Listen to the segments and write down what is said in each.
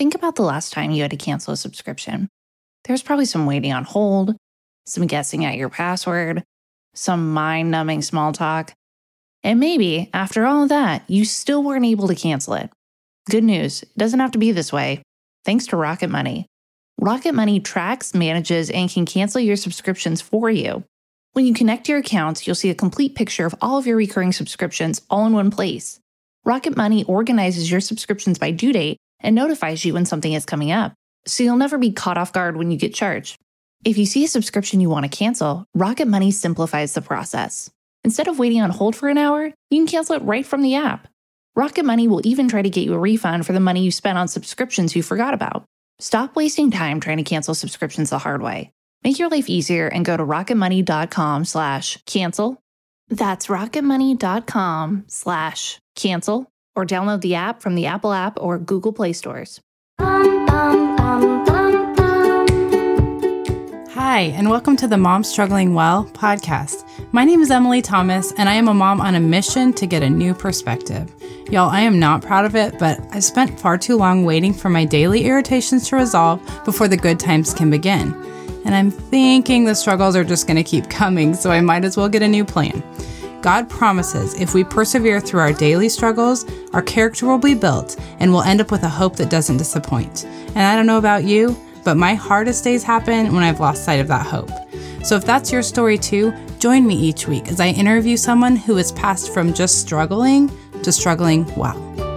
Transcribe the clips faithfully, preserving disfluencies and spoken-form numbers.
think about the last time you had to cancel a subscription. There's probably some waiting on hold, some guessing at your password, some mind-numbing small talk. And maybe, after all of that, you still weren't able to cancel it. Good news, it doesn't have to be this way. Thanks to Rocket Money. Rocket Money tracks, manages, and can cancel your subscriptions for you. When you connect your accounts, you'll see a complete picture of all of your recurring subscriptions all in one place. Rocket Money organizes your subscriptions by due date and notifies you when something is coming up, so you'll never be caught off guard when you get charged. If you see a subscription you want to cancel, Rocket Money simplifies the process. Instead of waiting on hold for an hour, you can cancel it right from the app. Rocket Money will even try to get you a refund for the money you spent on subscriptions you forgot about. Stop wasting time trying to cancel subscriptions the hard way. Make your life easier and go to rocketmoney.com slash cancel. That's rocketmoney.com slash cancel or download the app from the Apple app or Google Play stores. Bum, bum, bum, bum, bum. Hi, and welcome to the Mom Struggling Well podcast. My name is Emily Thomas, and I am a mom on a mission to get a new perspective. Y'all, I am not proud of it, but I've spent far too long waiting for my daily irritations to resolve before the good times can begin. And I'm thinking the struggles are just going to keep coming, so I might as well get a new plan. God promises if we persevere through our daily struggles, our character will be built, and we'll end up with a hope that doesn't disappoint. And I don't know about you, but my hardest days happen when I've lost sight of that hope. So if that's your story too, join me each week as I interview someone who has passed from just struggling to struggling well.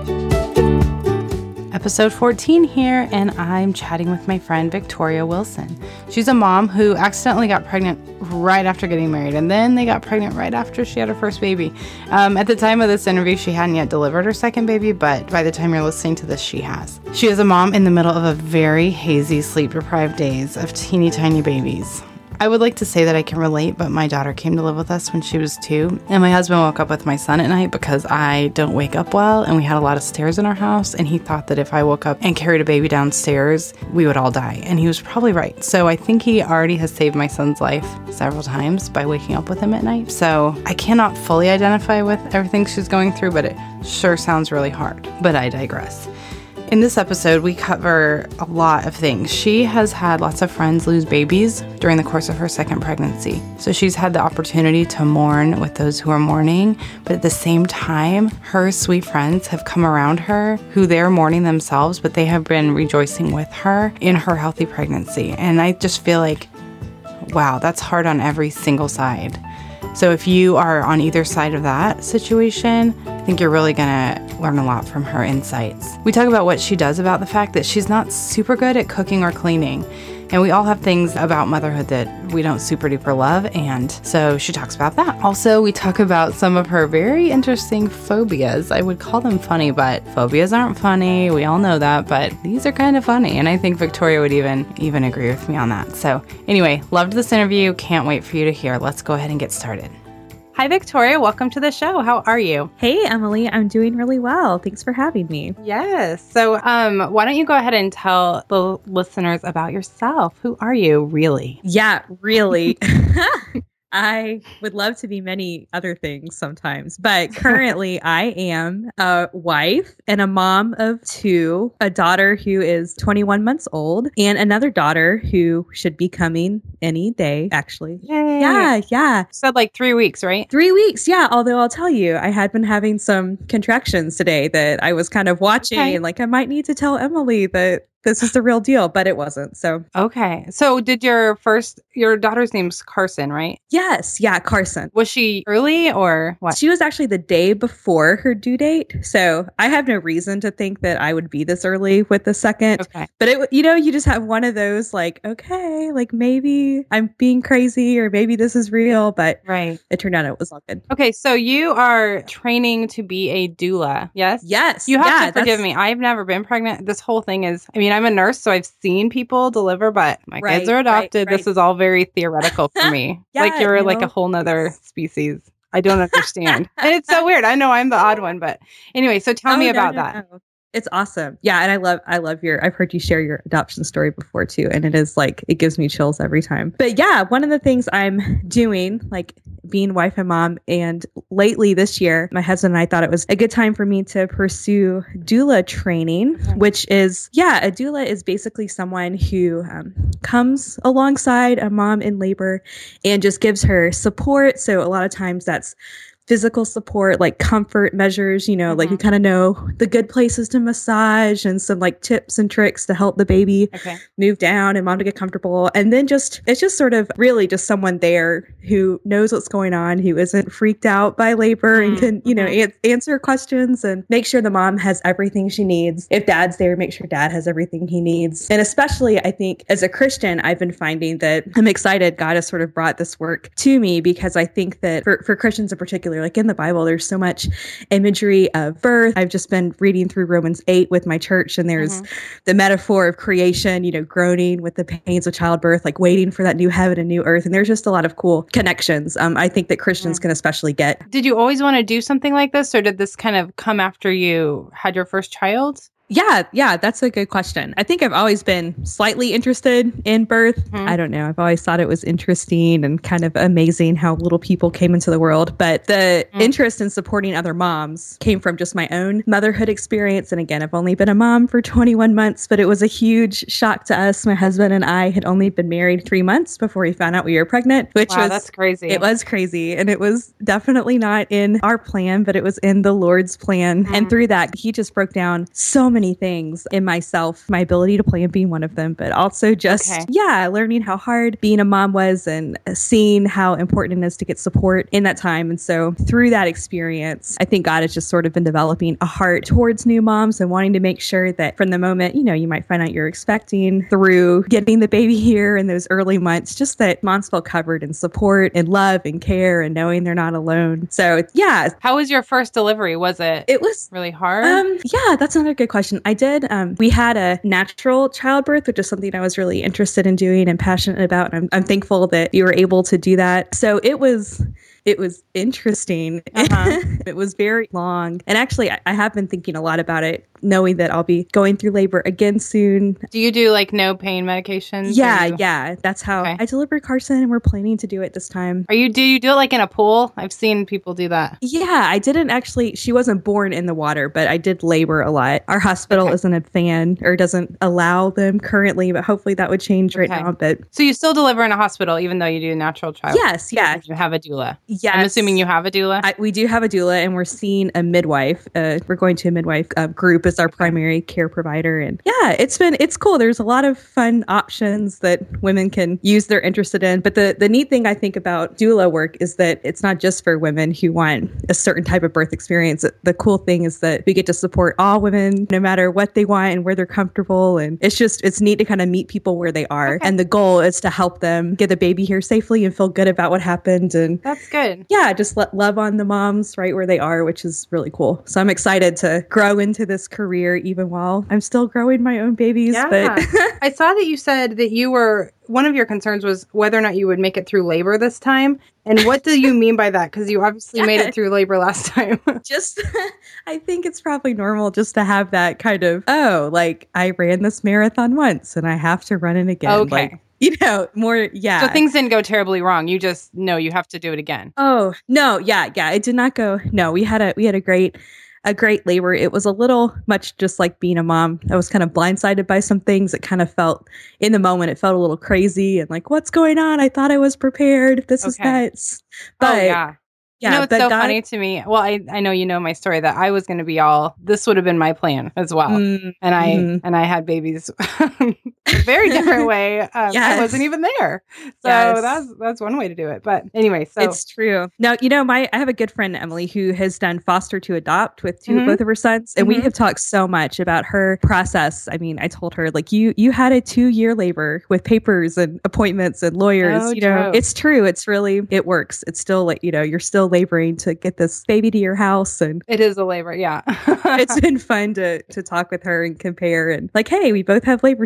Episode fourteen here, and I'm chatting with my friend Victoria Wilson. She's a mom who accidentally got pregnant right after getting married, and then they got pregnant right after she had her first baby. Um, at the time of this interview, she hadn't yet delivered her second baby, but by the time you're listening to this, she has. She is a mom in the middle of a very hazy, sleep-deprived days of teeny tiny babies. I would like to say that I can relate, but my daughter came to live with us when she was two, and my husband woke up with my son at night because I don't wake up well, and we had a lot of stairs in our house, and he thought that if I woke up and carried a baby downstairs, we would all die, and he was probably right. So I think he already has saved my son's life several times by waking up with him at night. So I cannot fully identify with everything she's going through, but it sure sounds really hard. But I digress. In this episode, we cover a lot of things. She has had lots of friends lose babies during the course of her second pregnancy. So she's had the opportunity to mourn with those who are mourning, but at the same time, her sweet friends have come around her who they're mourning themselves, but they have been rejoicing with her in her healthy pregnancy. And I just feel like, wow, that's hard on every single side. So if you are on either side of that situation, I think you're really going to learn a lot from her insights. We talk about what she does about the fact that she's not super good at cooking or cleaning. And we all have things about motherhood that we don't super duper love. And so she talks about that. Also, we talk about some of her very interesting phobias. I would call them funny, but phobias aren't funny. We all know that, but these are kind of funny. And I think Victoria would even, even agree with me on that. So anyway, loved this interview. Can't wait for you to hear. Let's go ahead and get started. Hi, Victoria. Welcome to the show. How are you? Hey, Emily. I'm doing really well. Thanks for having me. Yes. So um, why don't you go ahead and tell the listeners about yourself? Who are you, really? Yeah, really. I would love to be many other things sometimes, but currently I am a wife and a mom of two, a daughter who is twenty-one months old and another daughter who should be coming any day, actually. Yay. Yeah, yeah. Said like three weeks, right? Three weeks, yeah. Although I'll tell you, I had been having some contractions today that I was kind of watching okay. and like I might need to tell Emily that this is the real deal, but it wasn't. So, okay. So did your first, your daughter's name's Carson, right? Yes. Yeah. Carson. Was she early or what? She was actually the day before her due date. So I have no reason to think that I would be this early with the second. Okay. But it, you know, you just have one of those like, okay, like maybe I'm being crazy or maybe this is real, but right. It turned out it was all good. Okay. So you are training to be a doula. Yes. Yes. You have yeah, to forgive me. I've never been pregnant. This whole thing is, I mean, I'm a nurse, so I've seen people deliver, but my right, kids are adopted. Right, right. This is all very theoretical for me. yeah, like you're you like know, a whole nother species. I don't understand. And it's so weird. I know I'm the odd one, but anyway, so tell oh, me no, about no, that. No. It's awesome. Yeah. And I love, I love your, I've heard you share your adoption story before too. And it is like, it gives me chills every time. But yeah, one of the things I'm doing, like being wife and mom, and lately this year, my husband and I thought it was a good time for me to pursue doula training, which is, yeah, a doula is basically someone who um, comes alongside a mom in labor and just gives her support. So a lot of times that's physical support, like comfort measures, you know, mm-hmm. like you kind of know the good places to massage and some like tips and tricks to help the baby okay. move down and mom to get comfortable. And then just, it's just sort of really just someone there who knows what's going on, who isn't freaked out by labor mm-hmm. and can, you know, mm-hmm. a- answer questions and make sure the mom has everything she needs. If dad's there, make sure dad has everything he needs. And especially, I think as a Christian, I've been finding that I'm excited God has sort of brought this work to me, because I think that for, for Christians in particular, like in the Bible, there's so much imagery of birth. I've just been reading through Romans eight with my church, and there's mm-hmm. the metaphor of creation, you know, groaning with the pains of childbirth, like waiting for that new heaven and new earth. And there's just a lot of cool connections. Um, I think that Christians mm-hmm. can especially get. Did you always want to do something like this, or did this kind of come after you had your first child? Yeah, yeah, that's a good question. I think I've always been slightly interested in birth. Mm-hmm. I don't know. I've always thought it was interesting and kind of amazing how little people came into the world. But the mm-hmm. interest in supporting other moms came from just my own motherhood experience. And again, I've only been a mom for twenty-one months, but it was a huge shock to us. My husband and I had only been married three months before we found out we were pregnant, which wow, was that's crazy. It was crazy. And it was definitely not in our plan, but it was in the Lord's plan. Mm-hmm. And through that, he just broke down so many things in myself, my ability to plan being one of them, but also just, okay. yeah, learning how hard being a mom was and seeing how important it is to get support in that time. And so through that experience, I think God has just sort of been developing a heart towards new moms and wanting to make sure that from the moment, you know, you might find out you're expecting through getting the baby here in those early months, just that moms feel covered in support and love and care and knowing they're not alone. So yeah. How was your first delivery? Was it, it was really hard? Um, yeah, that's another good question. I did. Um, we had a natural childbirth, which is something I was really interested in doing and passionate about. And I'm, I'm thankful that you were able to do that. So it was, it was interesting. Uh-huh. It was very long. And actually, I, I have been thinking a lot about it, knowing that I'll be going through labor again soon. Do you do like no pain medications? Yeah, you... yeah. That's how okay. I delivered Carson, and we're planning to do it this time. Are you, do you do it like in a pool? I've seen people do that. Yeah, I didn't actually, she wasn't born in the water, but I did labor a lot. Our hospital okay. isn't a fan or doesn't allow them currently, but hopefully that would change right okay. now. But so you still deliver in a hospital, even though you do natural child? Yes, yeah. You have a doula? Yes. I'm assuming you have a doula? I, we do have a doula, and we're seeing a midwife. Uh, we're going to a midwife uh, group as our primary care provider. And yeah, it's been, it's cool. There's a lot of fun options that women can use they're interested in. But the, the neat thing I think about doula work is that it's not just for women who want a certain type of birth experience. The cool thing is that we get to support all women, no matter what they want and where they're comfortable. And it's just, it's neat to kind of meet people where they are. Okay. And the goal is to help them get the baby here safely and feel good about what happened. And that's good. Yeah, just let love on the moms right where they are, which is really cool. So I'm excited to grow into this career even while I'm still growing my own babies. Yeah. But I saw that you said that you were, one of your concerns was whether or not you would make it through labor this time. And what do you mean by that? Because you obviously yeah. made it through labor last time. Just, I think it's probably normal just to have that kind of, oh, like I ran this marathon once and I have to run it again. Okay. Like, you know, more, yeah. So things didn't go terribly wrong. You just know you have to do it again. Oh, no. Yeah. Yeah. It did not go. No, we had a, we had a great, a great labor. It was a little much just like being a mom. I was kind of blindsided by some things. It kind of felt in the moment, it felt a little crazy and like, what's going on? I thought I was prepared. This okay. is nuts. But oh, yeah. Yeah, you know, it's but so God, funny to me. Well, I, I know you know my story that I was going to be all, this would have been my plan as well. Mm, and I mm-hmm. and I had babies a very different way. Um, yes. I wasn't even there. So yes. that's that's one way to do it. But anyway, so. It's true. Now, you know, my I have a good friend, Emily, who has done foster to adopt with two, mm-hmm. both of her sons. And mm-hmm. we have talked so much about her process. I mean, I told her, like, you you had a two year labor with papers and appointments and lawyers. Oh, you know, true. It's true. It's really, it works. It's still like, you know, you're still laboring to get this baby to your house. And it is a labor. Yeah. It's been fun to to talk with her and compare and like, hey, we both have labor stories.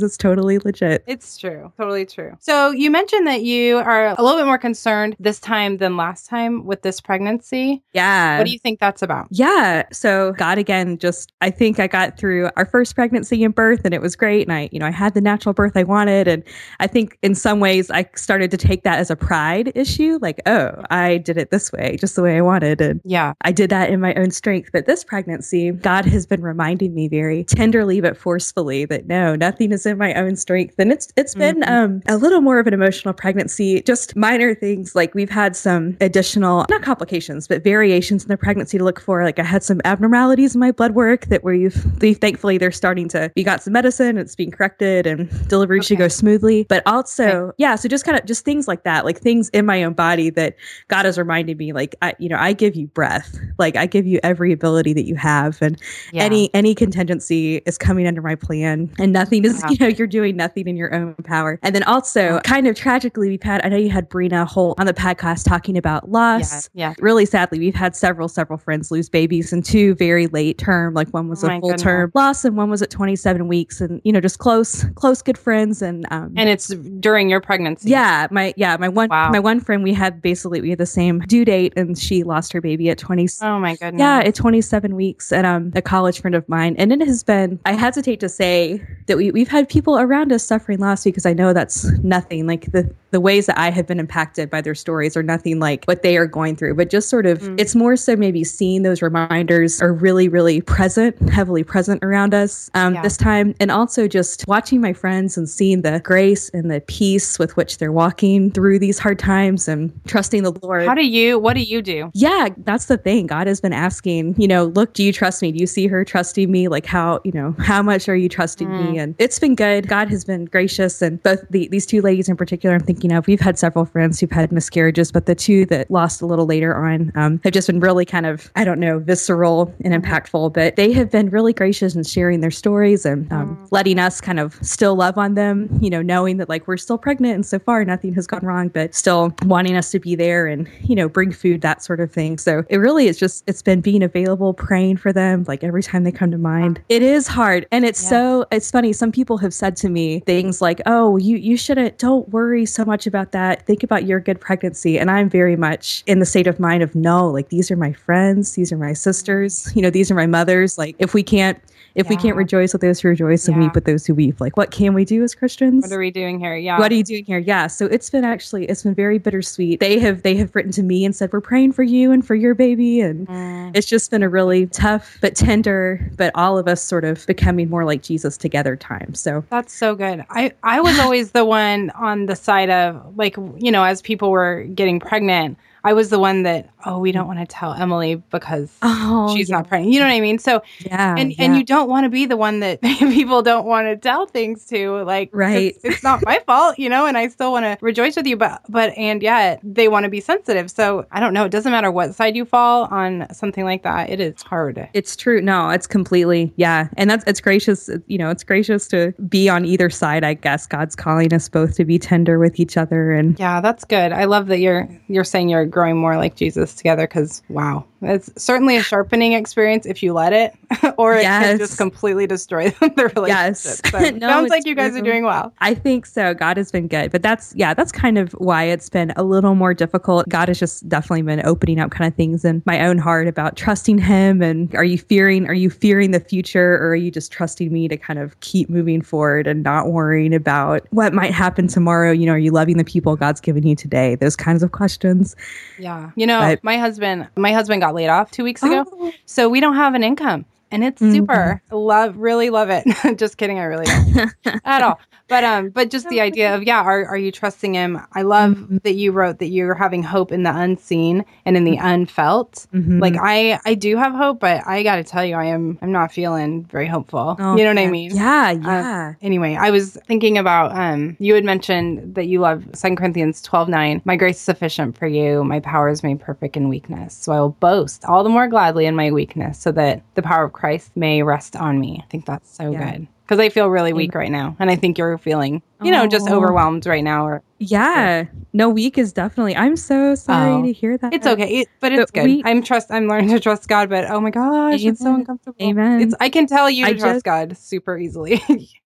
It's totally legit. It's true. Totally true. So you mentioned that you are a little bit more concerned this time than last time with this pregnancy. Yeah. What do you think that's about? Yeah. So God, again, just, I think I got through our first pregnancy and birth and it was great. And I, you know, I had the natural birth I wanted. And I think in some ways I started to take that as a pride issue. Like, oh, I did it this way, just the way I wanted. And Yeah. I did that in my own strength. But this pregnancy, God has been reminding me very tenderly but forcefully that no, nothing is in my own strength. And it's it's been Mhm. um, a little more of an emotional pregnancy, just minor things. Like we've had some additional, not complications, but variations in the pregnancy to look for. Like I had some abnormalities in my blood work that we've, we've thankfully they're starting to, we got some medicine, it's being corrected and delivery should Okay. go smoothly. But also, yeah, so just kind of just things like that, like things in my own body that God has reminded me, like, I, you know, I give you breath, like I give you every ability that you have. And Yeah. any, any contingency is coming under my plan and nothing is, Yeah. you know, you're doing nothing in your own power. And then also kind of tragically, we've had, I know you had Brina Holt on the podcast talking about loss. Yeah. Yeah. Really sadly, we've had several, several friends lose babies in two very late term, like one was Oh a my full goodness. term loss and one was at twenty-seven weeks and, you know, just close, close, good friends. And, um, And it's during your pregnancy. yeah, my, yeah, my one, Wow. my one friend, we had basically, we had the same due date and she lost her baby at twenty. Oh my goodness. Yeah, at twenty-seven weeks. And um, a college friend of mine. And it has been, I hesitate to say that we, we've had people around us suffering loss because I know that's nothing like the, the ways that I have been impacted by their stories are nothing like what they are going through. But just sort of, Mm. it's more so maybe seeing those reminders are really, really present, heavily present around us um, Yeah. this time. And also just watching my friends and seeing the grace and the peace with which they're walking through these hard times and trusting the Lord. How do you, what do you do? Yeah, that's the thing. God has been asking, you know, look, do you trust me? Do you see her trusting me? Like how, you know, how much are you trusting Mm. me? And it's been good. God has been gracious. And both the, these two ladies in particular, I'm thinking of, we've had several friends who've had miscarriages, but the two that lost a little later on um, have just been really kind of, I don't know, visceral and impactful, but they have been really gracious in sharing their stories and um, Mm. letting us kind of still love on them, you know, knowing that like we're still pregnant and so far nothing has gone wrong, but still wanting us to be there and, you know, bring food, that sort of thing. So it really is just, it's been being available, praying for them, like every time they come to mind. It is hard. And it's Yes. so, it's funny. Some people have said to me things like, oh, you, you shouldn't, don't worry so much about that. Think about your good pregnancy. And I'm very much in the state of mind of no, like these are my friends. These are my sisters. You know, these are my mothers. Like if we can't, if we Yeah. can't rejoice with those who rejoice and Yeah. weep with those who weep, like what can we do as Christians? What are we doing here? Yeah. What are you doing here? Yeah. So it's been actually, it's been very bittersweet. They have, they have written to me and said, we're praying for you and for your baby. And Mm. it's just been a really tough, but tender, but all of us sort of becoming more like Jesus together time. So That's so good. I, I was always the one on the side of like, you know, as people were getting pregnant, I was the one that, oh, we don't want to tell Emily because oh, she's yeah, not pregnant. You know what I mean? So, yeah, and, yeah. and you don't want to be the one that people don't want to tell things to. Like, Right. It's, it's not my fault, you know, and I still want to rejoice with you, but, but, and yet they want to be sensitive. So I don't know. It doesn't matter what side you fall on something like that. It is hard. It's true. No, it's completely, yeah. And that's, it's gracious, you know, it's gracious to be on either side, I guess. God's calling us both to be tender with each other. And Yeah, that's good. I love that you're, you're saying you're growing more like Jesus together because, wow, it's certainly a sharpening experience if you let it, or it can Yes. just completely destroy the relationship. Yes. So, No, sounds it's like you guys true. are doing well. I think so. God has been good, but that's, yeah, that's kind of why it's been a little more difficult. God has just definitely been opening up kind of things in my own heart about trusting him. And are you fearing, are you fearing the future, or are you just trusting me to kind of keep moving forward and not worrying about what might happen tomorrow? You know, are you loving the people God's given you today? Those kinds of questions. Yeah. You know, But- my husband, my husband got laid off two weeks ago. Oh. So we don't have an income. And it's Mhm. super. Love, really love it. Just kidding. I really don't at all. But um, but just the idea of yeah, are are you trusting him? I love Mhm. that you wrote that you're having hope in the unseen and in the unfelt. Mhm. Like I I do have hope, but I got to tell you, I am I'm not feeling very hopeful. Oh, you know what I yeah. mean? Yeah, yeah. Anyway, I was thinking about um you had mentioned that you love Second Corinthians twelve nine. My grace is sufficient for you. My power is made perfect in weakness. So I will boast all the more gladly in my weakness so that the power of Christ may rest on me. I think that's so Yeah. good. Because I feel really weak right now. And I think you're feeling, you know, just Oh. overwhelmed right now. Or Yeah. No, week is definitely, I'm so sorry Oh. to hear that. it's okay. It, but it's But good. we- I'm trust I'm learning to trust God, but oh my gosh, it's so Amen. uncomfortable. Amen. It's I can tell you to I trust just- God super easily.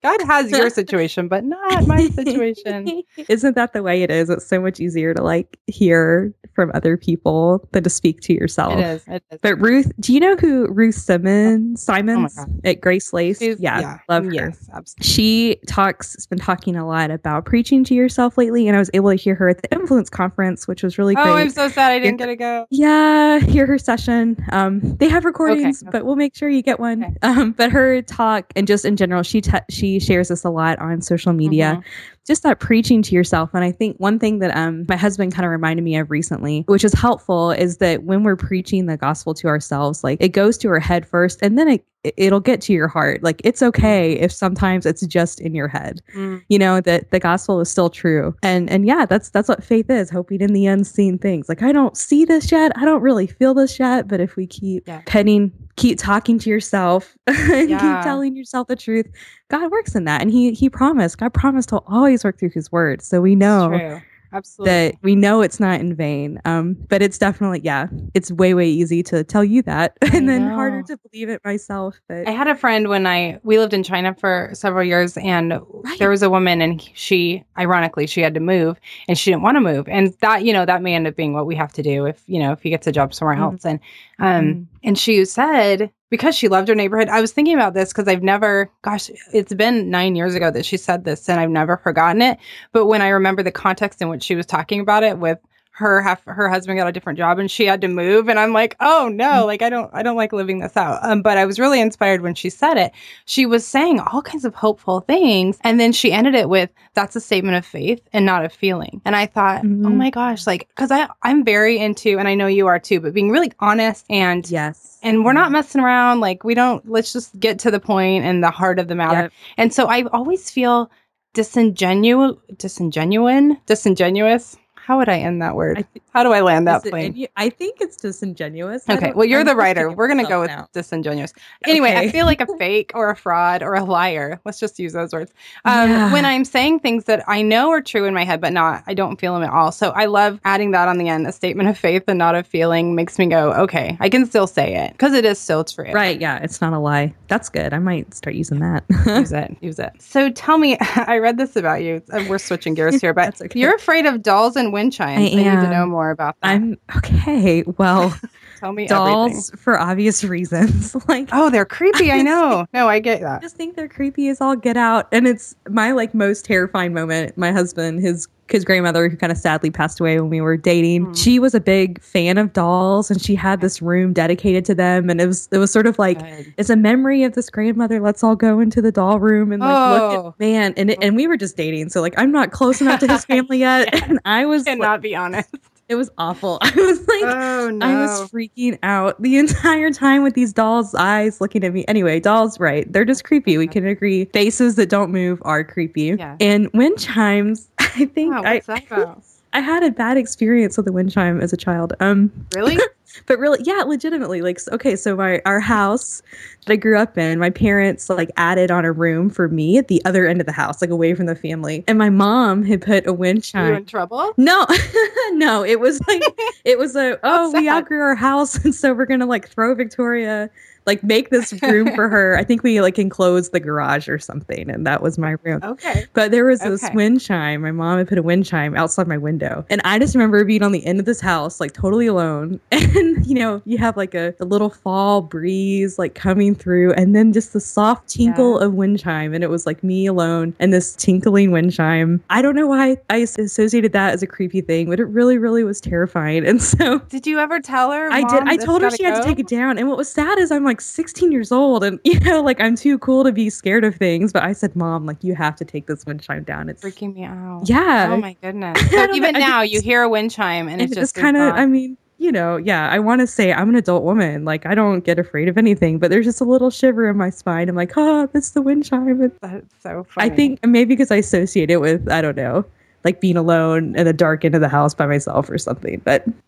God has your situation, but not my situation. Isn't that the way it is? It's so much easier to like hear from other people than to speak to yourself. It is. It is. But Ruth, do you know who Ruth Simmons Simons Oh my God. at Grace Lace? She's- Yeah, yeah. love her. Yes, absolutely. She talks, has been talking a lot about preaching to yourself lately, and I was able to hear her at the Influence Conference, which was really great. Oh, I'm so sad I didn't get to go. Yeah, hear her session. Um, they have recordings, Okay. but we'll make sure you get one. Okay. Um, but her talk and just in general, she te- she shares this a lot on social media. Mhm. Just that preaching to yourself. And I think one thing that um my husband kind of reminded me of recently, which is helpful, is that when we're preaching the gospel to ourselves, like it goes to our head first, and then it it'll get to your heart. Like it's okay if sometimes it's just in your head. Mm. You know that the gospel is still true. And and yeah, that's that's what faith is, hoping in the unseen things. Like I don't see this yet, I don't really feel this yet, but if we keep Yeah. penning, keep talking to yourself, and Yeah. keep telling yourself the truth, God works in that. And he he promised, God promised to always work through his word. So we know It's true. Absolutely. that we know it's not in vain. Um, but it's definitely, yeah, it's way, way easy to tell you that and then harder know. to believe it myself. But I had a friend when I we lived in China for several years, and Right. there was a woman, and she, ironically, she had to move, and she didn't want to move, and that you know that may end up being what we have to do if you know if he gets a job somewhere Mhm. else, and um Mm. and she said because she loved her neighborhood. I was thinking about this because I've never, gosh, it's been nine years ago that she said this, and I've never forgotten it. But when I remember the context in which she was talking about it with her half her husband got a different job and she had to move, and I'm like, oh no, like I don't I don't like living this out. Um, but I was really inspired when she said it. She was saying all kinds of hopeful things, and then she ended it with, that's a statement of faith and not a feeling. And I thought, Mhm. oh my gosh, like because I I'm very into, and I know you are too, but being really honest and yes. and we're not messing around. Like we don't, let's just get to the point and the heart of the matter. Yep. And so I always feel disingenuous, disingenuine, disingenuous. How would I end that word? I thi- How do I land that Dis- plane? and you- I think it's disingenuous. I Okay, don't- well, you're I'm the twisting writer. it We're going to go myself with now. disingenuous. Anyway, I Okay. feel like a fake or a fraud or a liar. Let's just use those words. Um, Yeah. When I'm saying things that I know are true in my head, but not, I don't feel them at all. So I love adding that on the end. A statement of faith and not a feeling makes me go, okay, I can still say it because it is still true. Right. Yeah. It's not a lie. That's good. I might start using that. Use it. Use it. So tell me, I read this about you. Uh, We're switching gears here, but That's okay. you're afraid of dolls and wind chimes. I need to am. know more about that. I'm okay. Well, Tell me dolls everything. for obvious reasons. Like, Oh, they're creepy. I know. No, I get I that. just think they're creepy as all get out. And it's my like most terrifying moment. My husband, his his grandmother, who kind of sadly passed away when we were dating, Mm. she was a big fan of dolls, and she had this room dedicated to them. And it was it was sort of like Good. it's a memory of this grandmother. Let's all go into the doll room and like look Oh. at man. And it, and we were just dating, so like I'm not close enough to his family yet. Yeah. And I was Cannot like, be honest. it was awful. I was like. Oh no. I was freaking out the entire time with these dolls' eyes looking at me. Anyway, dolls, right? They're just creepy. We can agree. Faces that don't move are creepy. Yeah. And wind chimes, I think Wow, I, what's that about? I had a bad experience with a wind chime as a child. Um, Really? but really, yeah, legitimately. Like, s- okay, so my our house that I grew up in, my parents like added on a room for me at the other end of the house, like away from the family. And my mom had put a wind Are you chime. in trouble? No, no, it was like it was a oh we sad. outgrew our house and so we're gonna like throw Victoria like make this room for her. I think we like enclosed the garage or something, and that was my room. Okay. But there was this Okay. wind chime. My mom had put a wind chime outside my window, and I just remember being on the end of this house, like totally alone. And you know, you have like a, a little fall breeze like coming through, and then just the soft tinkle Yeah. of wind chime, and it was like me alone and this tinkling wind chime. I don't know why I associated that as a creepy thing, but it really, really was terrifying. And so Did you ever tell her? I did. "Mom, I this told her gotta she had to go"? take it down. And what was sad is I'm like sixteen years old, and you know, like I'm too cool to be scared of things. But I said, Mom, like you have to take this wind chime down. It's Freaking me out. yeah. Oh my goodness. I So don't even know, I now, just- you hear a wind chime, and, and it's it's just kind of. it's not- I mean, you know, yeah. I want to say I'm an adult woman. Like I don't get afraid of anything, but there's just a little shiver in my spine. I'm like, oh, that's the wind chime. And That's so funny. I think maybe because I associate it with I don't know, like being alone in the dark end of the house by myself or something. But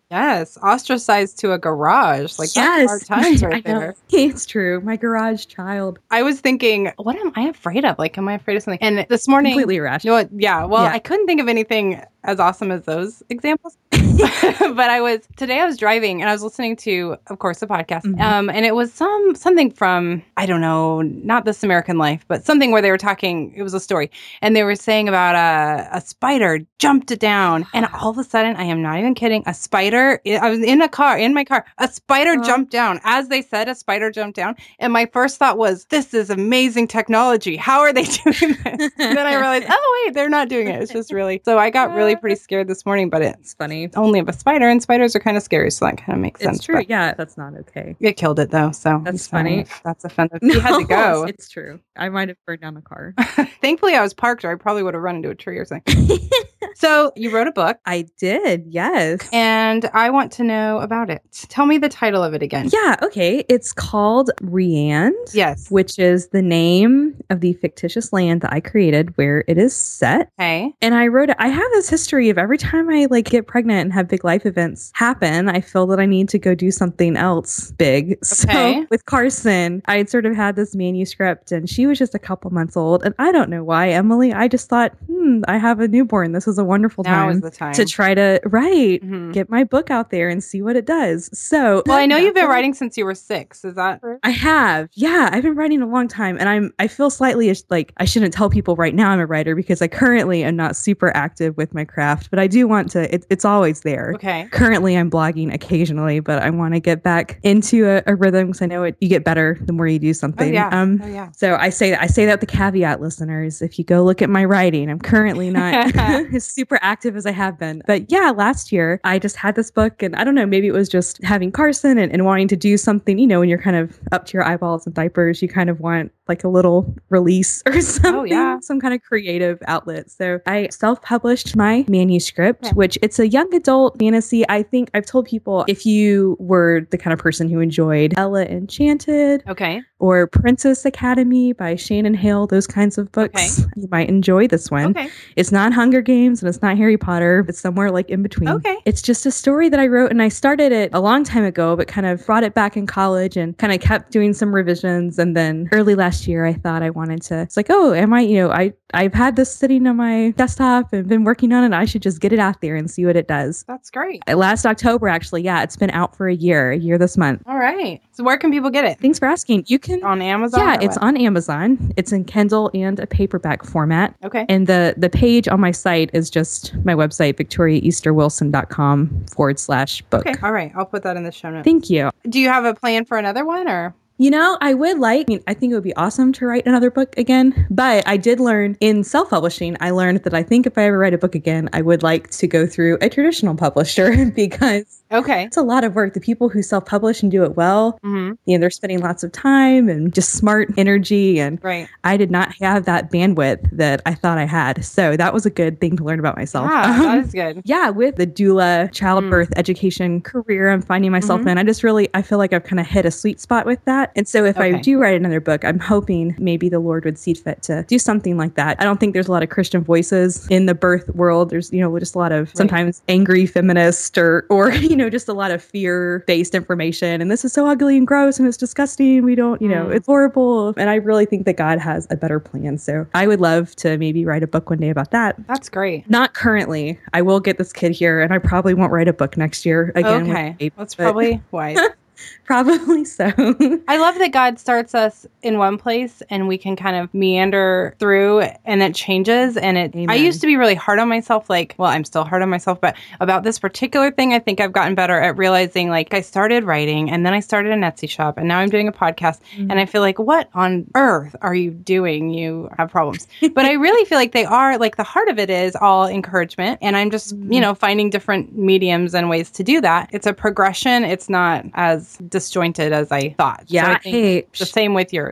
Yes, ostracized to a garage. Like, Yes. that's hard times right I know. there. It's true. My garage child. I was thinking, what am I afraid of? Like, am I afraid of something? And this morning, Completely you irrational. know what? Yeah, well, Yeah. I couldn't think of anything as awesome as those examples. But I was today I was driving and I was listening to, of course, a podcast. Mhm. Um, and it was some something from, I don't know, not This American Life, but something where they were talking, it was a story, and they were saying about a, a spider jumped it down. And all of a sudden, I am not even kidding, a spider, I was in a car, in my car, a spider Oh. jumped down. As they said, a spider jumped down. And my first thought was, this is amazing technology. How are they doing this? And then I realized, oh, wait, they're not doing it. It's just really, so I got really pretty scared this morning, but it's It's funny. only of a spider, and spiders are kind of scary, so that kind of makes sense. It's true. But Yeah, that's not okay. it killed it though, so That's I'm sorry funny. if That's offensive. He had to go. It's true. I might have burned down a car. Thankfully, I was parked, or I probably would have run into a tree or something. So you wrote a book, I did. Yes. and I want to know about it. Tell me the title of it again. Yeah. Okay. It's called Riand. Yes. Which is the name of the fictitious land that I created where it is set. Okay. And I wrote it. I have this history of every time I like get pregnant and have big life events happen, I feel that I need to go do something else big. Okay. So with Carson, I had sort of had this manuscript and she was just a couple months old. And I don't know why, Emily, I just thought, hmm, I have a newborn. This is a wonderful Now time is the time to try to write, Mhm. get my book out there and see what it does. So Well, I know you've that's been what I- writing since you were six. Is that true? I have. Yeah, I've been writing a long time and I'm I feel slightly as- like I shouldn't tell people right now I'm a writer because I currently am not super active with my craft, but I do want to it, it's always there. Okay. Currently I'm blogging occasionally, but I want to get back into a, a rhythm because I know it you get better the more you do Oh something. yeah. Um oh yeah. so I say I say that with the caveat, listeners. If you go look at my writing, I'm currently not as super active as I have been. But yeah, last year I just had this book, and I don't know, maybe it was just having Carson and, and wanting to do something. You know, when you're kind of up to your eyeballs in diapers, you kind of want like a little release or something, yeah. some kind of creative outlet. So I self-published my manuscript, Okay. which it's a young adult fantasy. I think I've told people if you were the kind of person who enjoyed Ella Enchanted Okay. or Princess Academy by Shannon Hale, those kinds of books, you might enjoy this one. Okay. It's not Hunger Games and it's not Harry Potter. It's somewhere like in between. Okay. It's just a story that I wrote and I started it a long time ago, but kind of brought it back in college and kind of kept doing some revisions. And then early last year, I thought I wanted to, it's like, oh, am I, you know, I, I've had this sitting on my desktop and been working on it. I should just get it out there and see what it does. That's great. Uh, Last October, actually, yeah, it's been out for a year, a year this month. All right. So where can people get it? Thanks for asking. You can, On Amazon? yeah, or it's what? on Amazon. It's in Kindle and a paperback format. Okay. And the the page on my site is just my website, victoria easter wilson dot com forward slash book. Okay. All right. I'll put that in the show notes. Thank you. Do you have a plan for another one, or? You know, I would like, I mean, I think it would be awesome to write another book again, but I did learn in self-publishing, I learned that I think if I ever write a book again, I would like to go through a traditional publisher because Okay. it's a lot of work. The people who self-publish and do it well, Mm-hmm. you know, they're spending lots of time and just smart energy. And Right. I did not have that bandwidth that I thought I had. So that was a good thing to learn about myself. Ah, that Um, is good. yeah, with the doula childbirth education career I'm finding myself Mhm. in, I just really, I feel like I've kind of hit a sweet spot with that. And so if I Okay. do write another book, I'm hoping maybe the Lord would see fit to do something like that. I don't think there's a lot of Christian voices in the birth world. There's, you know, just a lot of sometimes angry feminist or, or, you know, just a lot of fear-based information. And this is so ugly and gross and it's disgusting. We don't, you know, Mm. it's horrible. And I really think that God has a better plan. So I would love to maybe write a book one day about that. That's great. Not currently. I will get this kid here, and I probably won't write a book next year again. with Okay. Abe, That's but- probably wise. probably so. I love that God starts us in one place and we can kind of meander through and it changes. And it, I Amen. used to be really hard on myself. Like, well, I'm still hard on myself, but about this particular thing, I think I've gotten better at realizing like I started writing and then I started an Etsy shop and now I'm doing a podcast. Mm-hmm. And I feel like, what on earth are you doing? You have problems. But I really feel like they are like the heart of it is all encouragement. And I'm just, Mm-hmm. you know, finding different mediums and ways to do that. It's a progression. It's not as disjointed as I thought. So Yeah, I think hey, the same with yours.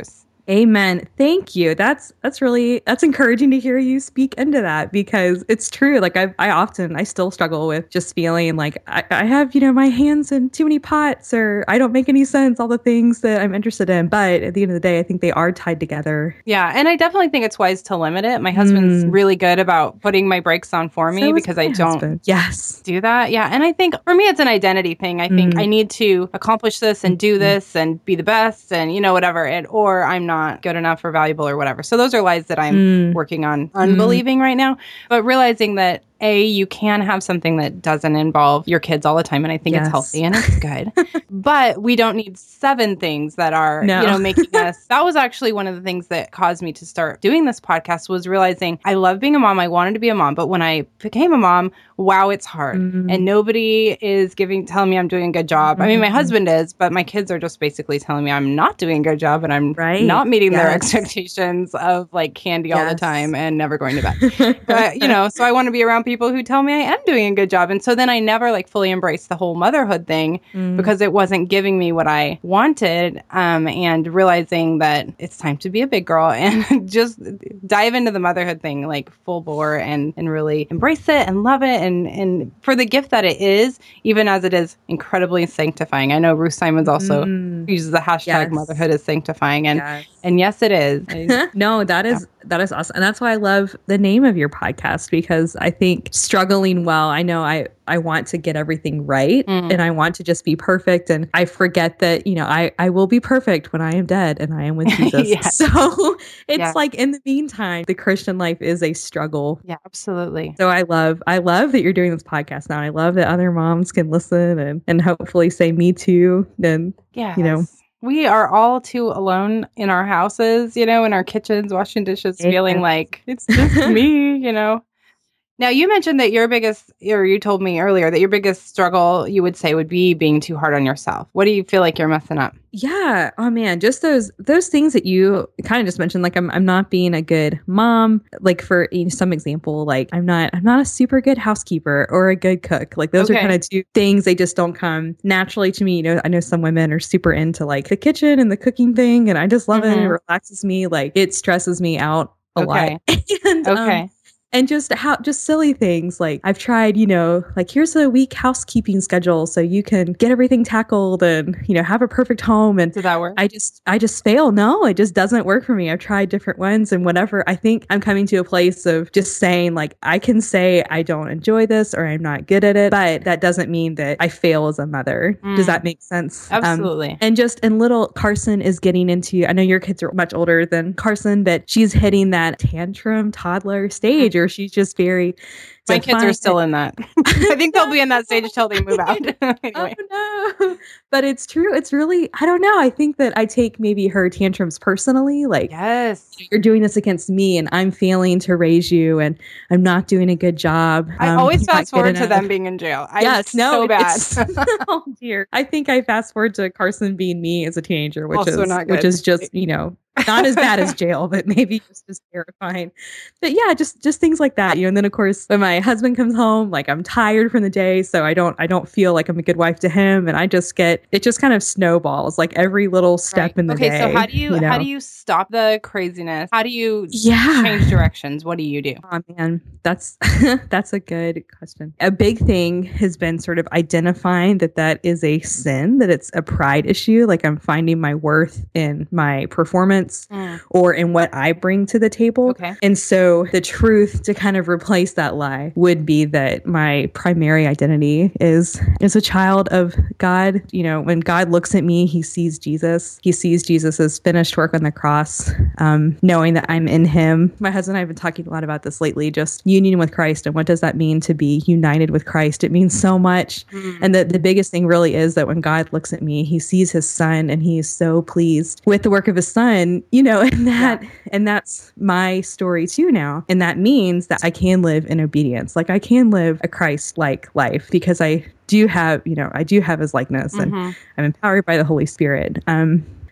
Amen. Thank you. That's that's really that's encouraging to hear you speak into that, because it's true. Like I I often I still struggle with just feeling like I, I have, you know, my hands in too many pots, or I don't make any sense, all the things that I'm interested in. But at the end of the day, I think they are tied together. Yeah. And I definitely think it's wise to limit it. My husband's Mm. really good about putting my brakes on for me So is because my I don't husband. Yes. do that. Yeah. And I think for me, it's an identity thing. I think Mm. I need to accomplish this and do Mhm. this and be the best and, you know, whatever, and, or I'm not good enough or valuable or whatever. So those are lies that I'm Mm. working on unbelieving right now. But realizing that, A, you can have something that doesn't involve your kids all the time. And I think Yes. it's healthy and it's good. But we don't need seven things that are, No. you know, making us. That was actually one of the things that caused me to start doing this podcast, was realizing I love being a mom. I wanted to be a mom. But when I became a mom, wow, it's hard. Mm. And nobody is giving, telling me I'm doing a good job. I mean, my Mhm. husband is, but my kids are just basically telling me I'm not doing a good job and I'm Right. not meeting their Yes. expectations of like candy all the Yes. time and never going to bed. But, you know, so I want to be around people who tell me I am doing a good job. And so then I never like fully embraced the whole motherhood thing Mm. because it wasn't giving me what I wanted. Um, and realizing that it's time to be a big girl and just dive into the motherhood thing like full bore and, and really embrace it and love it. And, and for the gift that it is, even as it is incredibly sanctifying. I know Ruth Simons also Mm. uses the hashtag Yes. motherhood is sanctifying. And, Yes. and yes, it is. I- No, that is that is awesome. And that's why I love the name of your podcast, because I think struggling well, I know I I want to get everything right Mm. and I want to just be perfect, and I forget that, you know, I I will be perfect when I am dead and I am with Jesus. Yes. So it's Yeah. like in the meantime, the Christian life is a struggle. yeah, absolutely. So I love I love that you're doing this podcast now. I love that other moms can listen and and hopefully say me too. Then Yeah. you know. We are all too alone in our houses, you know, in our kitchens, washing dishes, feeling Amen. like it's just me, you know. Now, you mentioned that your biggest, or you told me earlier that your biggest struggle, you would say, would be being too hard on yourself. What do you feel like you're messing up? Yeah. Oh man, just those those things that you kind of just mentioned. Like I'm I'm not being a good mom. Like for you know, some example, like I'm not I'm not a super good housekeeper or a good cook. Like those Okay. are kind of two things. They just don't come naturally to me. You know, I know some women are super into like the kitchen and the cooking thing, and I just love it. It Mhm. relaxes me. Like it stresses me out a Okay. lot. and, um, Okay. and just how just silly things like I've tried, you know, like here's a week housekeeping schedule so you can get everything tackled and, you know, have a perfect home. And Did that work? I just I just fail. No, it just doesn't work for me. I've tried different ones and whatever. I think I'm coming to a place of just saying like I can say I don't enjoy this or I'm not good at it, but that doesn't mean that I fail as a mother. Mm. Does that make sense? Um, Absolutely. and just and little Carson is getting into, I know your kids are much older than Carson, but she's hitting that tantrum toddler stage, or she's just very My kids are still in that. I think they'll be in that stage until they move out. Anyway. Oh no. But it's true. It's really, I don't know. I think that I take maybe her tantrums personally. Like, Yes. you're doing this against me and I'm failing to raise you and I'm not doing a good job. I Um, always you're not fast forward good to them enough. being in jail. I Yes, no, so bad. it's- oh dear. I think I fast forward to Carson being me as a teenager, which Also is not which good. is just, you know, not as bad as jail, but maybe just as terrifying. But yeah, just just things like that, you know. And then of course, when my husband comes home, like I'm tired from the day, so I don't I don't feel like I'm a good wife to him, and I just get it just kind of snowballs like every little step Right. in the okay, day. so how do you, how know? do you stop the craziness? How do you Yeah. change directions? What do you do? Oh man, that's that's a good question. A big thing has been sort of identifying that that is a sin, that it's a pride issue. Like I'm finding my worth in my performance Mm. or in what I bring to the table. Okay. And so the truth to kind of replace that lie would be that my primary identity is as a child of God. You know, when God looks at me, he sees Jesus. He sees Jesus's finished work on the cross, um, knowing that I'm in him. My husband and I have been talking a lot about this lately, just union with Christ. And what does that mean to be united with Christ? It means so much. Mm. And the, the biggest thing really is that when God looks at me, he sees his son and he is so pleased with the work of his son, you know, and that, Yeah. and that's my story too now. And that means that I can live in obedience. Like I can live a Christ-like life because I do have, you know, I do have his likeness and Mhm. I'm empowered by the Holy Spirit. Um,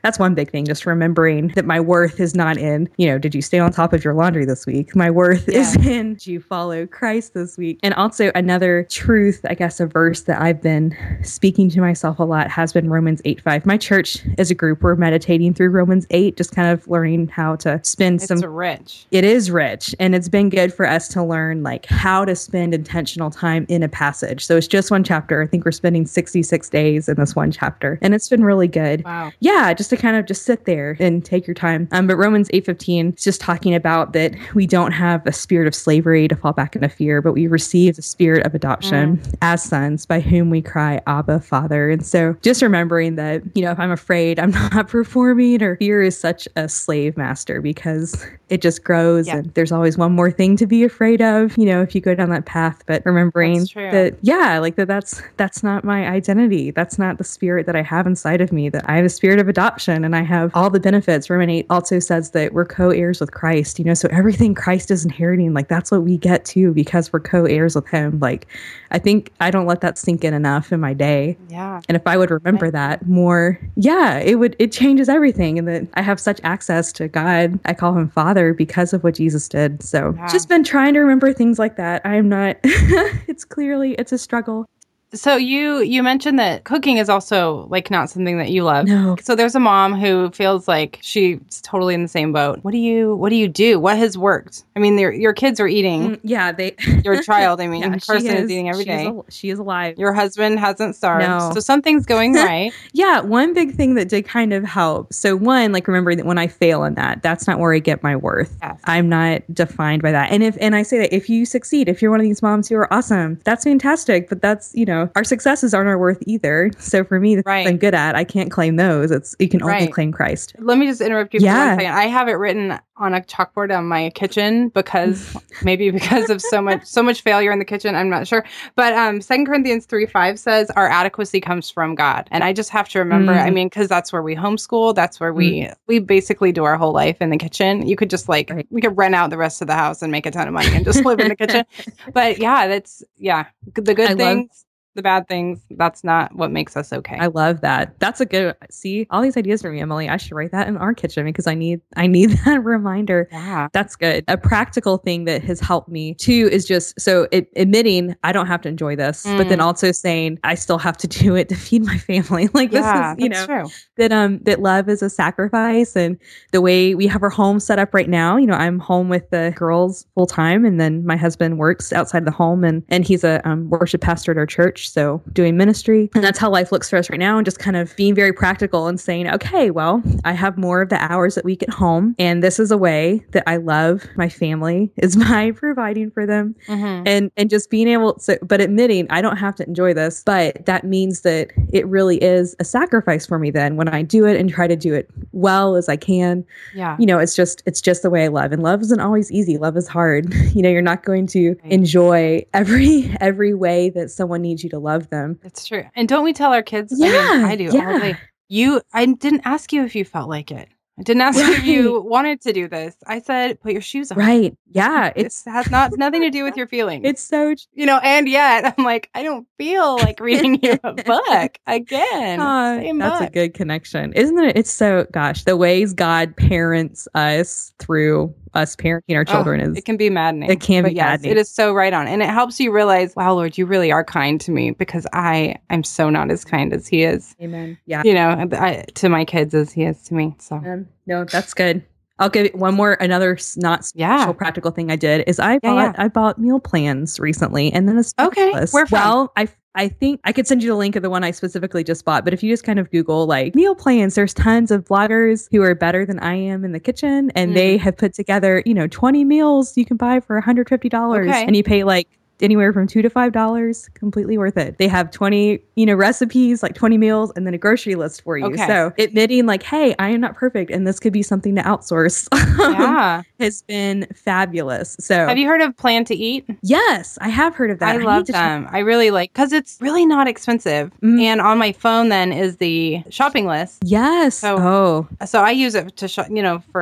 that's one big thing, just remembering that my worth is not in, you know, did you stay on top of your laundry this week? My worth Yeah. is in, did you follow Christ this week? And also another truth, I guess, a verse that I've been speaking to myself a lot has been Romans eight five. My church as a group, we're meditating through Romans eight, just kind of learning how to spend It's some rich. it is rich, and it's been good for us to learn like how to spend intentional time in a passage. So it's just one chapter. I think we're spending sixty-six days in this one chapter, and it's been really good. Wow. Yeah, just to kind of just sit there and take your time. Um, but Romans eight fifteen is just talking about that we don't have a spirit of slavery to fall back into fear, but we receive the spirit of adoption Mm. as sons, by whom we cry, Abba, Father. And so just remembering that, you know, if I'm afraid, I'm not performing, or fear is such a slave master because it just grows Yeah. and there's always one more thing to be afraid of, you know, if you go down that path. But remembering That's true. that, yeah, like that that's that's not my identity. That's not the spirit that I have inside of me, that I have a spirit of adoption and I have all the benefits. Romans eight also says that we're co-heirs with Christ, you know, so everything Christ is inheriting, like that's what we get too, because we're co-heirs with him. Like, I think I don't let that sink in enough in my day. Yeah. And if I would remember that more, yeah, it would, it changes everything. And that I have such access to God. I call him Father because of what Jesus did. So Yeah. just been trying to remember things like that. I am not, it's clearly, it's a struggle. So you you mentioned that cooking is also like not something that you love. No. So there's a mom who feels like she's totally in the same boat. What do you what do you do? What has worked? I mean, your your kids are eating. Mm, yeah, they, Your child, I mean, yeah, the she person is eating every she is day. al- she is alive. Your husband hasn't starved. No. So something's going right. Yeah, one big thing that did kind of help. So one, like remembering that when I fail in that, that's not where I get my worth. Yes. I'm not defined by that. And if and I say that if you succeed, if you're one of these moms who are awesome, that's fantastic. But that's, you know, our successes aren't our worth either. So for me, the Right. things I'm good at, I can't claim those. It's you can only Right. claim Christ. Let me just interrupt you for Yeah. one second. I have it written on a chalkboard on my kitchen because maybe because of so much so much failure in the kitchen. I'm not sure. But um Second Corinthians three five says our adequacy comes from God. And I just have to remember, Mm. I mean, because that's where we homeschool. That's where we we basically do our whole life in the kitchen. You could just like Right. we could rent out the rest of the house and make a ton of money and just live in the kitchen. But yeah, that's yeah. The good I love- things, the bad things, that's not what makes us okay. I love that. That's a good see all these ideas from me, Emily. I should write that in our kitchen because I need I need that reminder. yeah. That's good. A practical thing that has helped me too is just so it, admitting I don't have to enjoy this, but then Mm. also saying I still have to do it to feed my family. Like Yeah, this is, you know, that's true. that um that love is a sacrifice, and the way we have our home set up right now, you know, I'm home with the girls full time, and then my husband works outside the home, and and he's a um, worship pastor at our church, so doing ministry, and that's how life looks for us right now. And just kind of being very practical and saying, okay, well, I have more of the hours that we get home, and this is a way that I love my family is by providing for them, Mhm. and and just being able to, but admitting I don't have to enjoy this, but that means that it really is a sacrifice for me then when I do it and try to do it well as I can. Yeah. You know, it's just it's just the way I love, and love isn't always easy. Love is hard. You know, you're not going to Right. enjoy every every way that someone needs you to love them. It's true. And don't we tell our kids? I, Yeah, mean, I do all yeah. day. You, I didn't ask you if you felt like it. I didn't ask you if you wanted to do this. I said, put your shoes on. Right. Yeah. It It's has not nothing to do with your feelings. it's so you know, and yet I'm like, I don't feel like reading you a book again. Uh, Same that's book. a good connection, isn't it? It's so gosh, the ways God parents us through us parenting our children Oh, is it can be maddening. it can but be yes, maddening. It is so right on. And it helps you realize, wow, Lord, you really are kind to me because I am so not as kind as he is, amen. Yeah. you know, I, to my kids as he is to me. So Um, no, that's good. I'll give it one more, another s- not special Yeah. practical thing I did is I Yeah, bought yeah. I bought meal plans recently, and then a Okay, specialist. where from? Well, I I think I could send you the link of the one I specifically just bought, but if you just kind of Google like meal plans, there's tons of bloggers who are better than I am in the kitchen, and Mm. they have put together, you know, twenty meals you can buy for one hundred fifty dollars, Okay. and you pay like anywhere from two to five dollars. Completely worth it. They have twenty, you know, recipes, like twenty meals, and then a grocery list for you. Okay. So admitting like, hey, I am not perfect, and this could be something to outsource. yeah. has been fabulous. So Have you heard of Plan to Eat? yes, I have heard of that. I need love to check- them. I really like because it's really not expensive. Mm. And on my phone then is the shopping list. Yes. So- oh, So I use it to shop, you know, for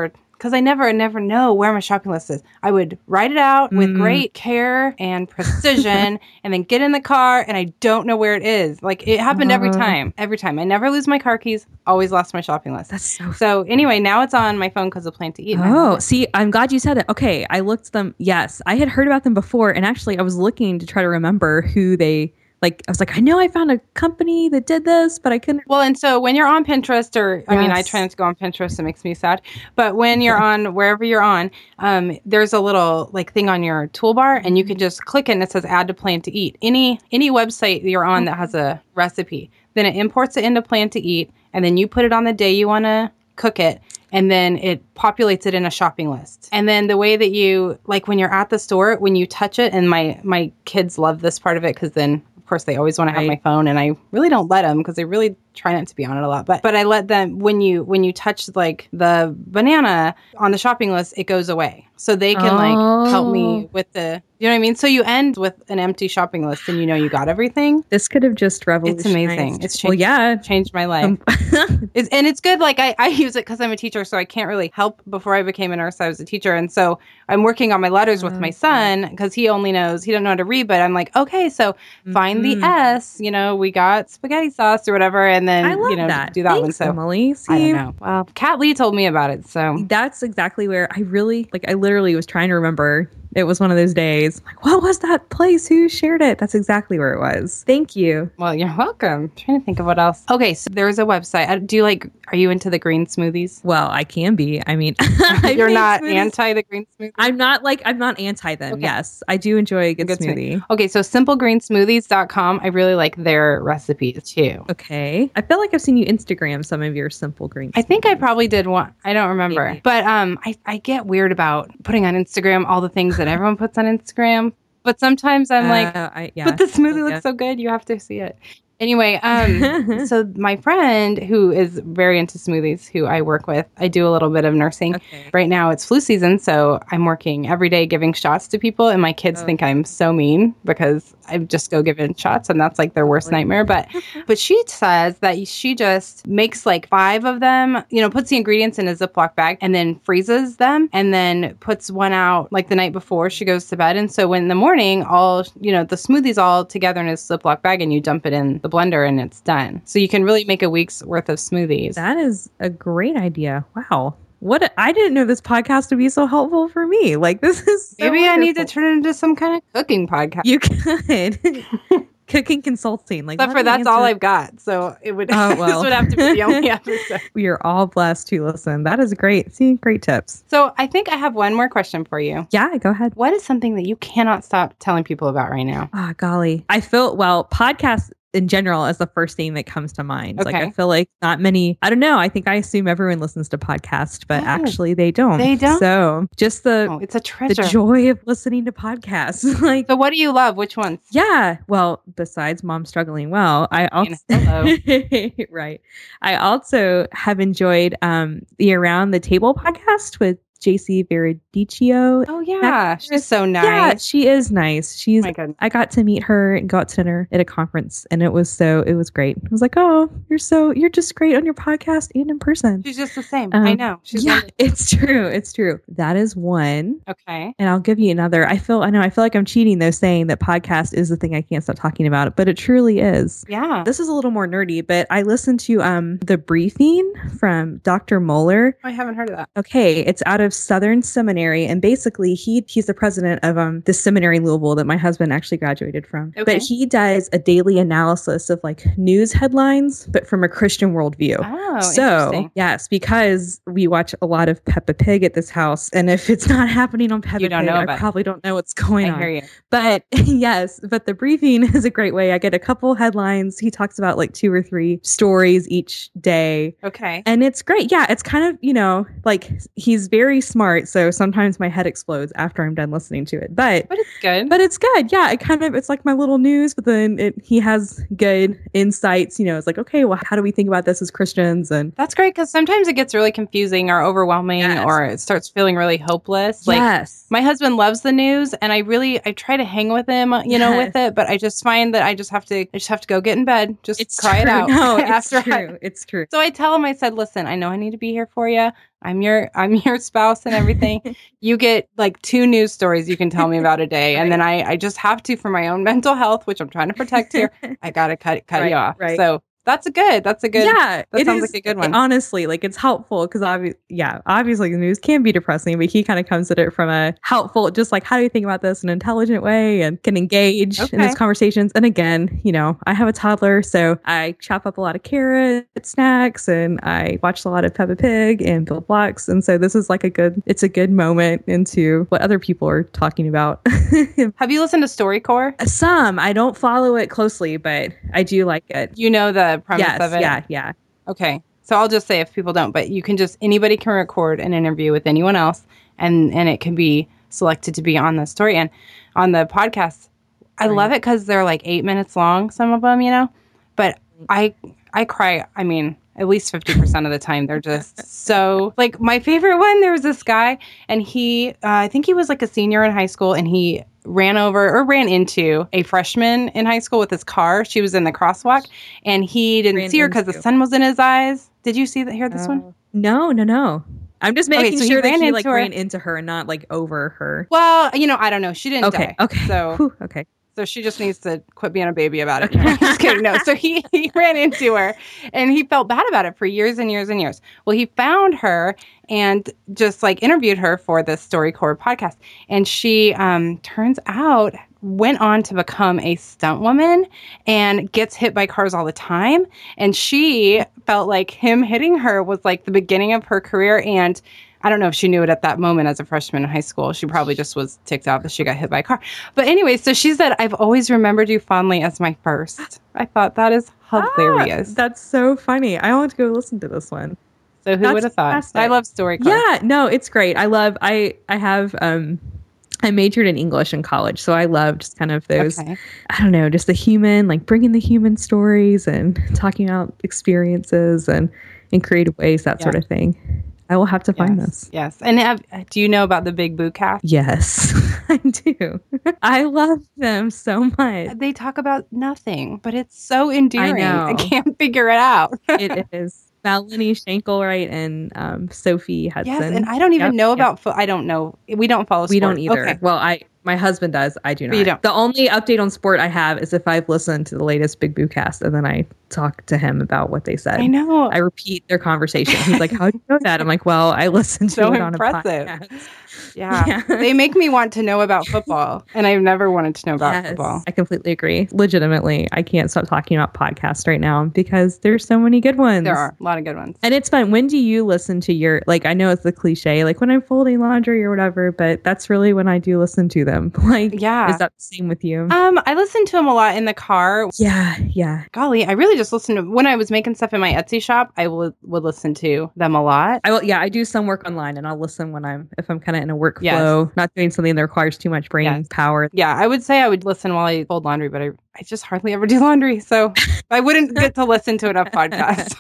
because I never, never know where my shopping list is. I would write it out with Mm. great care and precision and then get in the car and I don't know where it is. Like it happened every Uh. time, every time. I never lose my car keys, always lost my shopping list. That's so So anyway, now it's on my phone because of Plan to Eat. and I love Oh, it. see, I'm glad you said that. Okay, I looked them. Yes, I had heard about them before, and actually, I was looking to try to remember who they like. I was like, I know I found a company that did this, but I couldn't. Well, and so when you're on Pinterest, or I mean, I Yes. try not to go on Pinterest; it makes me sad. But when you're on wherever you're on, um, there's a little like thing on your toolbar, and you can just click it, and it says "Add to Plan to Eat." Any any website you're on that has a recipe, then it imports it into Plan to Eat, and then you put it on the day you want to cook it. And then it populates it in a shopping list. And then the way that you, like when you're at the store, when you touch it, and my my kids love this part of it because then, of course, they always want to have my Right. phone, and I really don't let them because they really try not to be on it a lot. But but I let them when you when you touch like the banana on the shopping list, it goes away, so they can like help me Oh. with the. You know what I mean? So you end with an empty shopping list, and you know you got everything. This could have just revolutionized. amazing. It's well, changed- yeah. Changed my life. Um, It's, and it's good. Like I, I use it because I'm a teacher, so I can't really help. Before I became a nurse, I was a teacher, and so I'm working on my letters with my Okay. son because he only knows he doesn't know how to read. But I'm like, okay, so find the Mhm. S. You know, we got spaghetti sauce or whatever, and then I love you know that. do that one. Thanks, So Emily. See, I don't know. Well, Kat Lee told me about it, so that's exactly where I really like. I literally was trying to remember. It was one of those days. Like, what was that place? Who shared it? That's exactly where it was. Thank you. well, you're welcome. I'm trying to think of what else. Okay, so there's a website. Uh, Do you like? Are you into the green smoothies? Well, I can be. I mean, I've You're made not smoothies. anti the green smoothie. I'm not like I'm not anti them. Okay. Yes, I do enjoy a good, Good smoothie. smoothie. Okay, so simple green smoothies dot com. I really like their recipes too. Okay, I feel like I've seen you Instagram some of your simple green. I think I smoothies. probably did one. I don't remember. Maybe. But um, I, I get weird about putting on Instagram all the things that everyone puts on Instagram. But sometimes I'm like, Uh, I, yeah. but the smoothie Yeah. looks so good. You have to see it. Anyway, um, so my friend who is very into smoothies, who I work with, I do a little bit of nursing. Okay. Right now it's flu season, so I'm working every day giving shots to people, and my kids Oh. think I'm so mean because I just go giving shots, and that's like their worst Really? nightmare. But but she says that she just makes like five of them, you know, puts the ingredients in a Ziploc bag and then freezes them, and then puts one out like the night before she goes to bed. And so when in the morning, all you know, the smoothie's all together in a Ziploc bag, and you dump it in the blender, and it's done. So you can really make a week's worth of smoothies. That is a great idea. Wow. What a, I didn't know this podcast would be so helpful for me. Like this is so Maybe I need to wonderful. turn it into some kind of cooking podcast. You could cooking consulting. Like Except let for me that's all answer- I've got. So it would Oh, this well. would have to be the only episode. We are all blessed to listen. That is great. See, great tips. So I think I have one more question for you. Yeah, go ahead. What is something that you cannot stop telling people about right now? Ah, golly. I feel, well, podcasts in general is the first thing that comes to mind. Like, Okay. I feel like not many, I don't know. I think I assume everyone listens to podcasts, but Oh, actually they don't. they don't? So just the, Oh, it's a the treasure. joy of listening to podcasts. Like, So what do you love? Which ones? yeah. Well, besides Mom Struggling Well, I also, hello. right. I also have enjoyed um, the Around the Table podcast with J C Veridicchio. Oh yeah, she's so nice. Yeah, she is nice. She's Oh my goodness. I got to meet her and go out to dinner at a conference, and it was so it was great. I was like, oh, you're so you're just great on your podcast and in person. She's just the same. Um, I know. She's yeah, wonderful. it's true. It's true. That is one. Okay. And I'll give you another. I feel I know I feel like I'm cheating though, saying that podcast is the thing I can't stop talking about, but it truly is. Yeah. This is a little more nerdy, but I listened to um The Briefing from Doctor Moeller. I haven't heard of that. Okay, it's out of Southern Seminary, and basically he he's the president of um the seminary in Louisville that my husband actually graduated from. Okay. But he does a daily analysis of like news headlines, but from a Christian worldview. Oh, So interesting. yes, because we watch a lot of Peppa Pig at this house, and if it's not happening on Peppa You don't Pig, know I about it. probably don't know what's going I on. hear you. But yes, but the briefing is a great way. I get a couple headlines. He talks about like two or three stories each day. Okay. And it's great. Yeah, it's kind of, you know, like he's very smart. So sometimes my head explodes after I'm done listening to it. But But it's good. but it's good. Yeah, it kind of it's like my little news, but then it he has good insights, you know. It's like, okay, well, how do we think about this as Christians? And That's great because sometimes it gets really confusing or overwhelming, Yes. or it starts feeling really hopeless. Like yes. my husband loves the news, and I really I try to hang with him, you know, Yes. with it. But I just find that I just have to I just have to go get in bed, just It's cry it true. out. No, it's after I- true. It's true. So I tell him, I said, listen, I know I need to be here for you. I'm your I'm your spouse and everything. You get like two news stories you can tell me about a day, and then I I just have to, for my own mental health, which I'm trying to protect here. I gotta cut cut Right, you off. right. So that's a good. That's a good. Yeah, that it sounds is, like a good one. Honestly, like it's helpful because obvi- yeah, obviously the news can be depressing, but he kind of comes at it from a helpful, just like how do you think about this in an intelligent way and can engage in Okay. those conversations. And again, you know, I have a toddler, so I chop up a lot of carrot snacks and I watch a lot of Peppa Pig and Bill Blocks, and so this is like a good. It's a good moment into what other people are talking about. Have you listened to StoryCorps? Some I don't follow it closely, but I do like it. You know the premise Yes, of it. yeah, yeah. Okay. So I'll just say if people don't, but you can just, anybody can record an interview with anyone else and, and it can be selected to be on the story. And on the podcast, I Right. love it because they're like eight minutes long, some of them, you know, but I, I cry. I mean, at least fifty percent of the time. They're just so like my favorite one. There was this guy and he, uh, I think he was like a senior in high school and he ran over or ran into a freshman in high school with his car. She was in the crosswalk and he didn't Ran see her because the into. sun was in his eyes. Did you see that? Hear this one? Oh. No, no, no. I'm just Okay, making so he sure that ran he into like her. ran into her and not like over her. Well, you know, I don't know. She didn't Okay, die. okay. So, Whew, okay. so she just needs to quit being a baby about it. No, just kidding. No. So he, he ran into her and he felt bad about it for years and years and years. Well, he found her and just like interviewed her for the StoryCorps podcast. And she um, turns out went on to become a stunt woman and gets hit by cars all the time. And she felt like him hitting her was like the beginning of her career. And I don't know if she knew it at that moment as a freshman in high school. She probably just was ticked off that she got hit by a car. But anyway, so she said, I've always remembered you fondly as my first. I thought that is hilarious. Ah, that's so funny. I want to go listen to this one. so who that's would have thought? fantastic. I love StoryCorps. Yeah, no, it's great. I love I I have um I majored in English in college, so I love just kind of those Okay. I don't know, just the human, like bringing the human stories and talking about experiences and in creative ways, that Yeah. sort of thing. I will have to find Yes. this. Yes. And have, do you know about the Big Boo Cast? Yes, I do. I love them so much. They talk about nothing, but it's so endearing. I, know. can't figure it out. It is Melanie Schenkelwright and um, Sophie Hudson. Yes, and I don't even Yep, know yep. about. Fo- I don't know. We don't follow. We sport. don't either. Okay. Well, I my husband does. I do But not. you don't. The only update on sport I have is if I've listened to the latest Big Boo cast and then I talk to him about what they said. I know. I repeat their conversation. He's like, "How do you know that?" I'm like, "Well, I listened to So it on impressive. a podcast." yeah. Yeah. They make me want to know about football, and I've never wanted to know about Yes, football. I completely agree. Legitimately, I can't stop talking about podcasts right now because there's so many good ones. There are a lot of good ones. And it's fun. When do you listen to your, like, I know it's the cliche, like when I'm folding laundry or whatever, but that's really when I do listen to them. Like, Yeah. is that the same with you? Um, I listen to them a lot in the car. yeah, yeah. Golly, I really just listen to when I was making stuff in my Etsy shop. I would would listen to them a lot. I will, yeah, I do some work online and I'll listen when I'm, if I'm kind of in a workflow, Yes. not doing something that requires too much brain Yes. power. Yeah, I would say I would listen while I fold laundry, but I I just hardly ever do laundry, so I wouldn't get to listen to enough podcasts.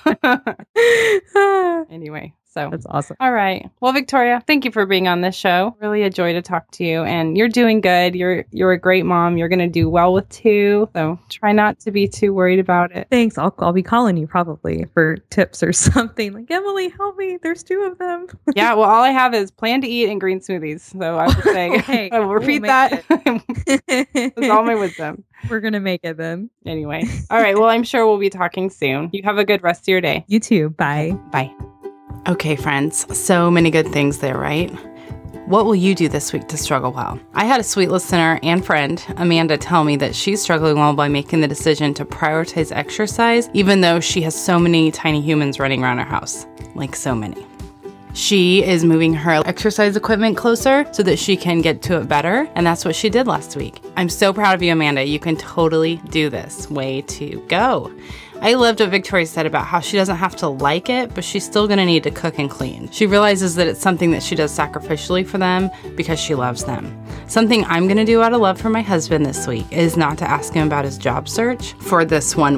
Anyway, so That's awesome. all right. Well, Victoria, thank you for being on this show. Really a joy to talk to you, and you're doing good. You're you're a great mom. You're going to do well with two, so try not to be too worried about it. Thanks. I'll, I'll be calling you probably for tips or something. Like, Emily, help me. There's two of them. Yeah, well, all I have is plan to eat and green smoothies. So I would say Okay, I will we'll repeat make that. That's all my wisdom. We're going to make it then. Anyway, all right. Well, I'm sure we'll be talking soon. You have a good rest of your day. You too. Bye. Bye. Okay, friends, so many good things there, right? What will you do this week to struggle well? I had a sweet listener and friend, Amanda, tell me that she's struggling well by making the decision to prioritize exercise, even though she has so many tiny humans running around her house. Like so many. She is moving her exercise equipment closer so that she can get to it better, and that's what she did last week. I'm so proud of you, Amanda. You can totally do this. Way to go. I loved what Victoria said about how she doesn't have to like it, but she's still going to need to cook and clean. She realizes that it's something that she does sacrificially for them because she loves them. Something I'm going to do out of love for my husband this week is not to ask him about his job search for this one week.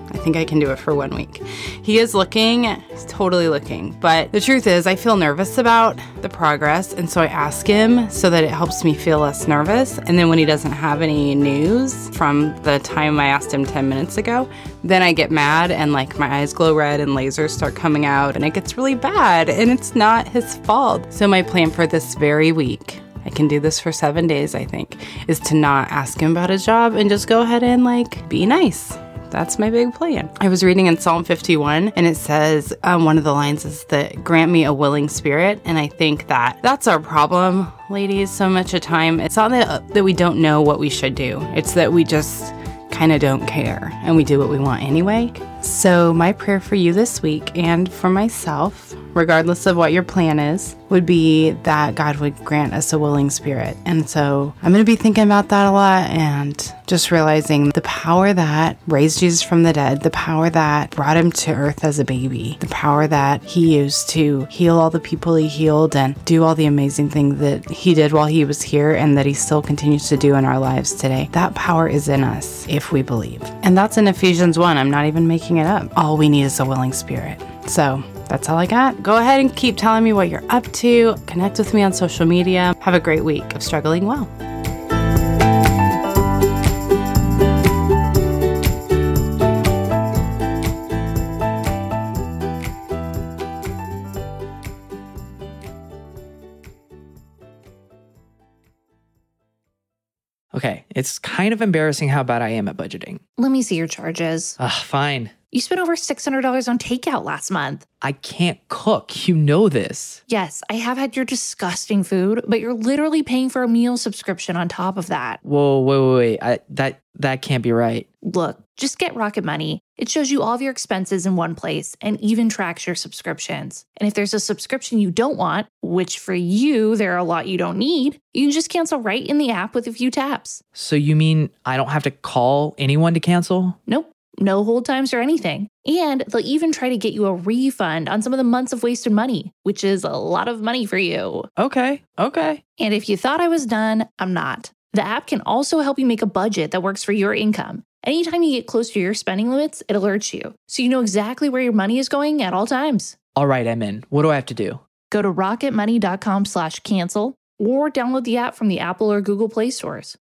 I think I can do it for one week. He is looking, he's totally looking. But the truth is, I feel nervous about the progress. And so I ask him so that it helps me feel less nervous. And then when he doesn't have any news from the time I asked him ten minutes ago, then I get mad and like my eyes glow red and lasers start coming out and it gets really bad. And it's not his fault. So my plan for this very week, I can do this for seven days, I think, is to not ask him about his job and just go ahead and like be nice. That's my big plan. I was reading in Psalm fifty-one and it says, um, one of the lines is that grant me a willing spirit. And I think that that's our problem, ladies, so much of time. It's not that, that we don't know what we should do. It's that we just kind of don't care and we do what we want anyway. So my prayer for you this week and for myself, regardless of what your plan is, would be that God would grant us a willing spirit. And so I'm going to be thinking about that a lot and just realizing the power that raised Jesus from the dead, the power that brought him to earth as a baby, the power that he used to heal all the people he healed and do all the amazing things that he did while he was here and that he still continues to do in our lives today. That power is in us if we believe. And that's in Ephesians one. I'm not even making it up. All we need is a willing spirit. So that's all I got. Go ahead and keep telling me what you're up to. Connect with me on social media. Have a great week of struggling well. Okay, it's kind of embarrassing how bad I am at budgeting. Let me see your charges. Ugh, fine. You spent over six hundred dollars on takeout last month. I can't cook. You know this. Yes, I have had your disgusting food, but you're literally paying for a meal subscription on top of that. Whoa, wait, wait, wait. I, that, that can't be right. Look, just get Rocket Money. It shows you all of your expenses in one place and even tracks your subscriptions. And if there's a subscription you don't want, which for you, there are a lot you don't need, you can just cancel right in the app with a few taps. So you mean I don't have to call anyone to cancel? Nope. No hold times or anything. And they'll even try to get you a refund on some of the months of wasted money, which is a lot of money for you. Okay, okay. And if you thought I was done, I'm not. The app can also help you make a budget that works for your income. Anytime you get close to your spending limits, it alerts you, so you know exactly where your money is going at all times. All right, I'm in. What do I have to do? Go to rocketmoney.com slash cancel or download the app from the Apple or Google Play stores.